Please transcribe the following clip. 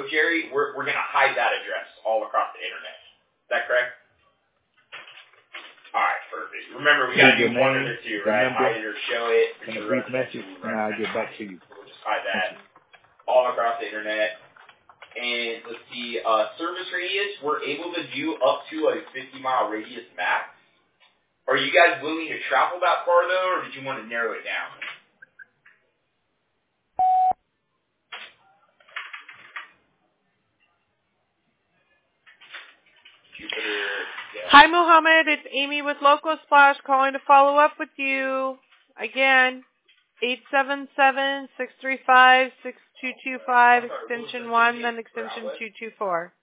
code, Jerry, we're going to hide that address all across the internet. Is that correct? All right, perfect. Remember, we got to do one of the two, right? Hide it or show it. And a brief message, and I'll get back to you. We'll just hide that all across the internet. And let's see, service radius, we're able to do up to a 50-mile radius max. Are you guys willing to travel that far, though, or did you want to narrow it down? Hi, Muhammad. It's Amy with Local Splash calling to follow up with you. Again, 877-635-6225, extension 1, then extension 224.